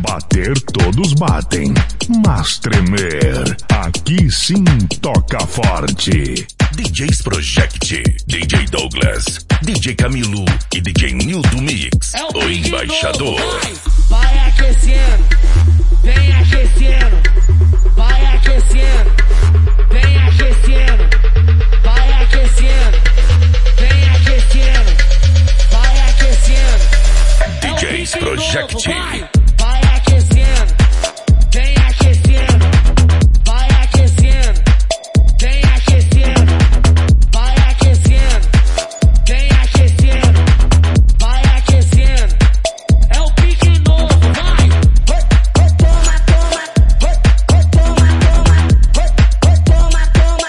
Bater todos batem, mas tremer, aqui sim toca forte. DJs Project, DJ Douglas, DJ Camilo e DJ Nildo Mix, o embaixador. Vai aquecendo, vem aquecendo, vai aquecendo, vem aquecendo, vai aquecendo, vem aquecendo, vai aquecendo. DJs Project. Vai aquecendo, vem aquecendo, vai aquecendo, vem aquecendo, vai aquecendo, vem aquecendo, vai aquecendo. É o pique novo, vai! Toma, toma, toma, toma, toma, toma, toma,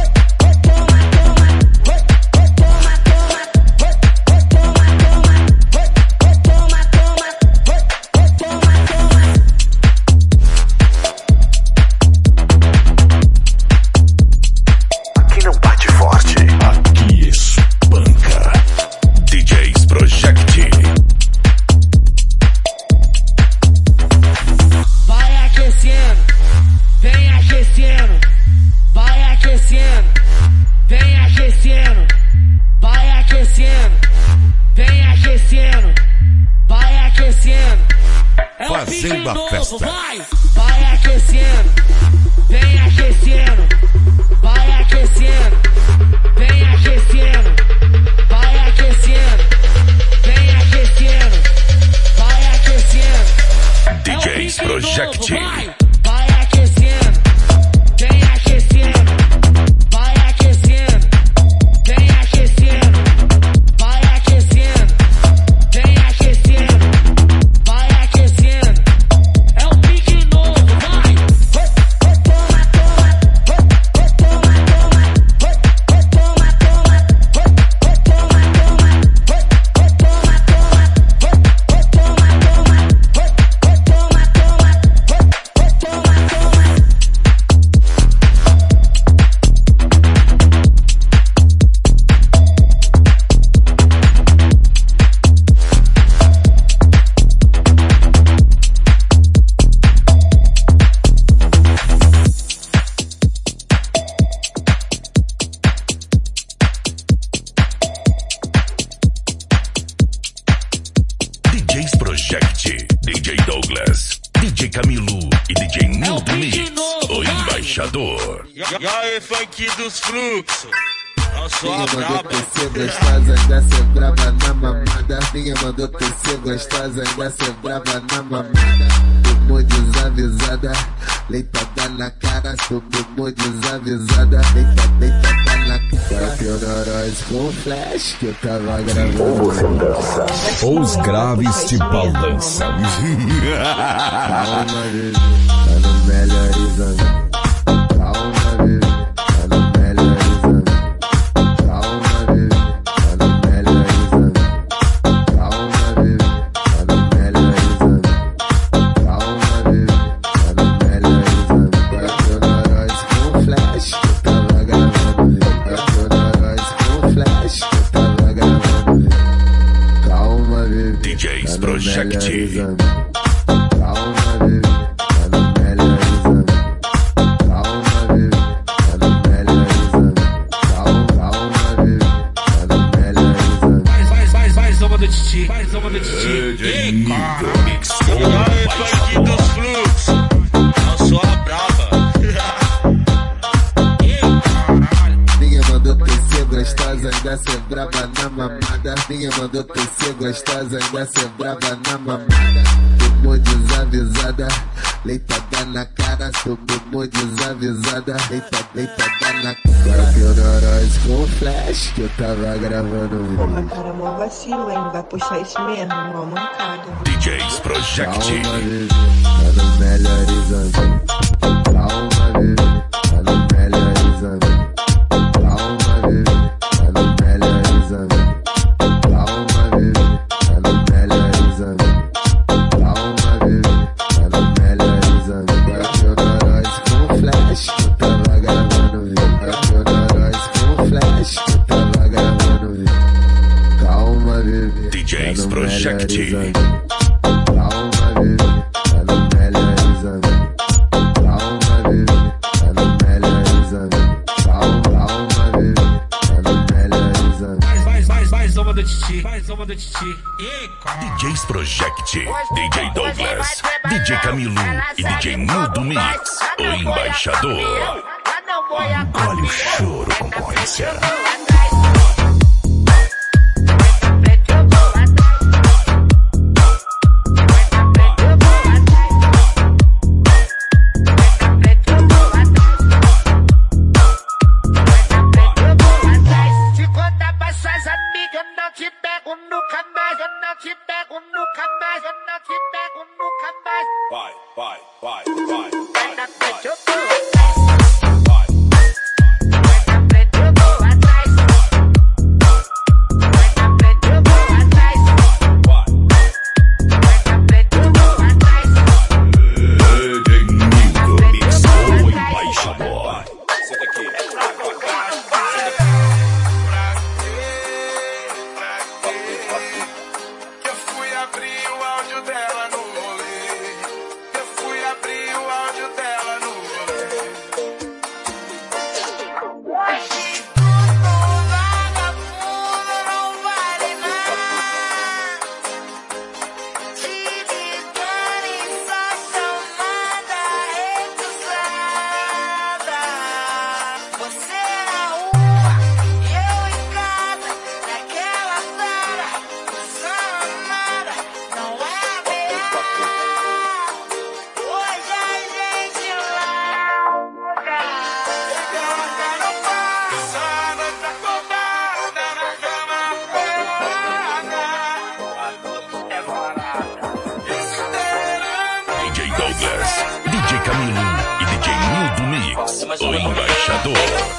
Aqui não bate forte, aqui espanca. DJs Project. vai aquecendo, vem aquecendo, vai aquecendo, vem aquecendo, vai aquecendo, vem aquecendo, vai aquecendo. É o Fazendo pique a novo, festa. vai aquecendo, vem aquecendo, vai aquecendo, vem aquecendo, vai aquecendo, vem aquecendo, vai aquecendo. DJs Project. Vai aquecendo, vem aquecendo, vai aquecendo, vem aquecendo, vai aquecendo, vem aquecendo, vai aquecendo. É o pique novo, vai! Toma, toma, toma, toma, toma, toma, toma, toma, DJs Project, DJ Douglas, DJ Camilo e DJ Nildo Mix, o embaixador. E aí, funk dos fluxos? Eu sou a Minha mandou braba. descer gostosa, ainda cê braba na mamada. Minha mandou descer gostosa, ainda cê braba na mamada. Tomou desavisada, leitada na cara. Tomou desavisada, leitada na cara. Pionoróis com flash que eu tava gravando. Ou você dança, ou os graves te balançam. Calma, bebê, tá no melhor exame. Calma, bebê, tá no melhor exame. Calma, bebê, tá no melhor exame. Calma, bebê, tá no melhor exame. Calma, bebê, tá no melhor exame. Agora Pionoróis com flash que eu tava gravando. Agora Pionoróis com flash que eu tava gravando. Calma, bebê, DJs tá no Project. melhor exame. Calma, bebê, tá no melhor exame. Calma, bebê, tá no melhor exame. Calma, bebê, tá no melhor exame. Mais uma do Titi. Mais uma do Titi. DJ Nildo Mix, o E aí, funk embaixador. dos fluxos? Eu sou a braba. Minha mandou descer gostosa, ainda cê braba na mamada. Minha mandou descer gostosa, ainda cê braba na mamada. Tomou desavisada, leitada na cara. Tomou desavisada, leitada na cara. Pionoróis com flash que eu tava gravando. Porra, cara, mó vacilo, hein? Vai puxar isso mesmo, mó mancada. DJs Project. Calma, bebê, tá no melhor exame. Calma, bebê, tá no melhor exame. Calma, bebê, tá no melhor exame. Calma, bebê, tá no melhor exame. Calma, bebê, tá no melhor exame. Agora Pionoróis com flash que eu tava gravando. Agora Pionoróis com flash que eu tava gravando. Calma, bebê, DJs tá no melhor Project. exame. Calma, bebê, tá no DJs Project, DJ Douglas, DJ Camilo e DJ Nildo Mix, o embaixador. Engole o choro, concorrência. DJ Douglas, DJ Camilo e DJ Nildo Mix, o embaixador.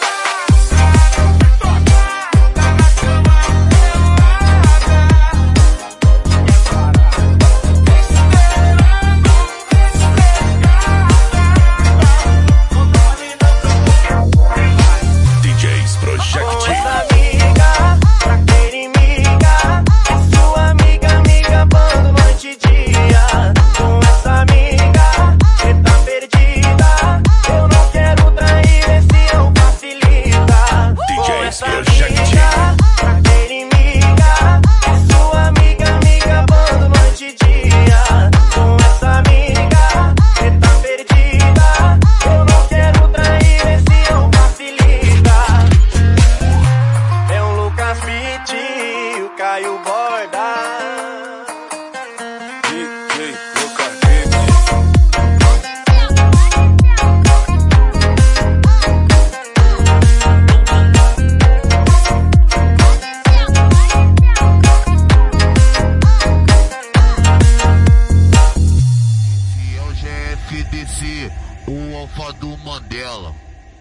O alfa do Mandela,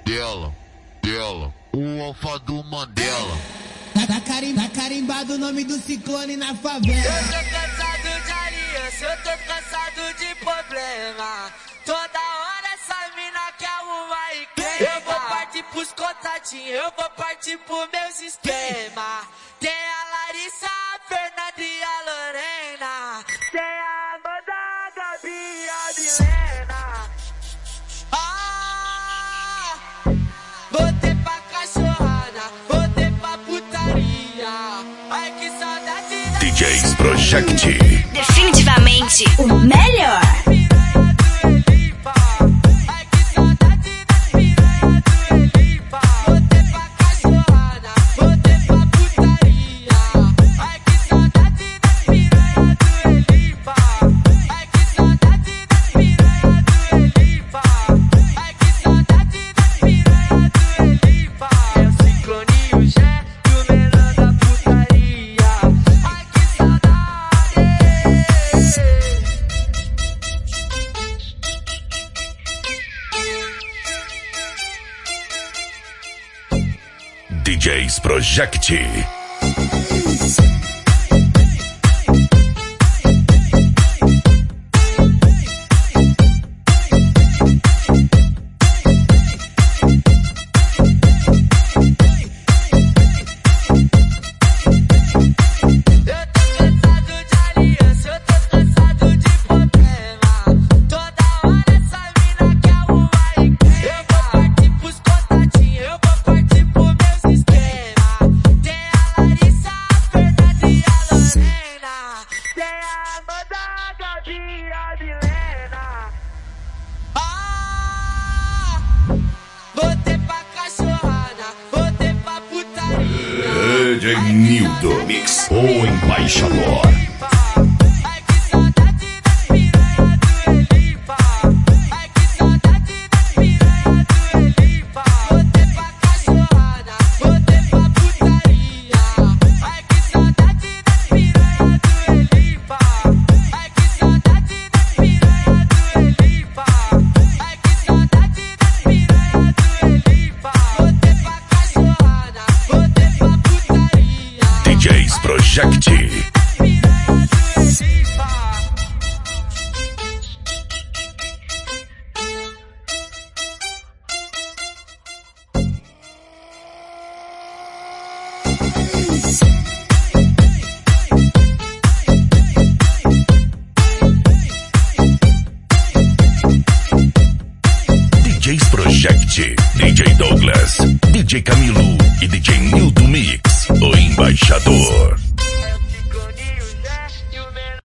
o alfa do Mandela. Tá carimbado o nome do ciclone na favela. Eu tô cansado de aliança, eu tô cansado de problema. Toda hora essa mina quer arrumar e queima. Eu vou partir pros contatinhos, eu vou partir pros meus esquemas. Tem a Larissa, a Fernanda e a Lorena. Tem a Amanda, a Gabi e a Milena. Botei pra cachorrada, botei pra putaria. Ai que saudade da DJs Project. Definitivamente o melhor. DJs Project. Tem a DJ Nildo Mix, o embaixador. Project. DJs Project, DJ Douglas, DJ Camilo e DJ Nildo Mix, o embaixador.